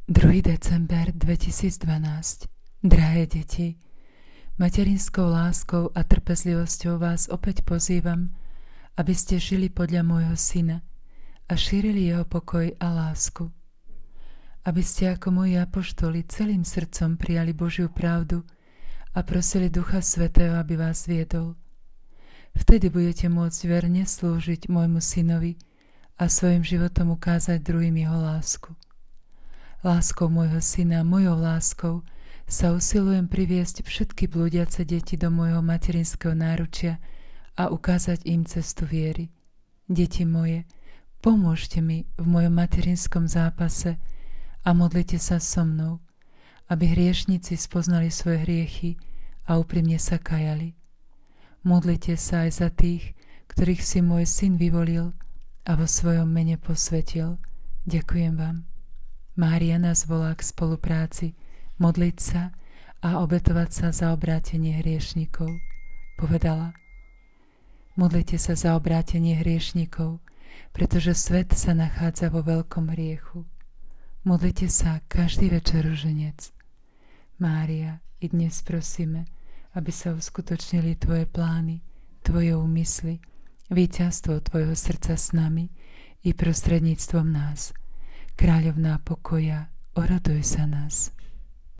2. december 2012. Drahé deti, materinskou láskou a trpezlivosťou vás opäť pozývam, aby ste žili podľa môjho syna a šírili jeho pokoj a lásku. Aby ste ako moji apoštoli celým srdcom prijali Božiu pravdu a prosili Ducha Svätého, aby vás viedol. Vtedy budete môcť verne slúžiť môjmu synovi a svojim životom ukázať druhým jeho lásku. Láskou môjho syna, mojou láskou sa usilujem priviesť všetky blúdiace deti do môjho materinského náručia a ukázať im cestu viery. Deti moje, pomôžte mi v mojom materinskom zápase a modlite sa so mnou, aby hriešnici spoznali svoje hriechy a úprimne sa kajali. Modlite sa aj za tých, ktorých si môj syn vyvolil a vo svojom mene posvetil. Ďakujem vám. Mária nás volá k spolupráci, modliť sa a obetovať sa za obrátenie hriešnikov. Povedala: modlite sa za obrátenie hriešnikov, pretože svet sa nachádza vo veľkom hriechu. Modlite sa každý večer, ruženec. Mária, i dnes prosíme, aby sa uskutočnili tvoje plány, tvoje úmysly, víťazstvo tvojho srdca s nami i prostredníctvom nás. Kráľovná pokoja, oroduj sa nás.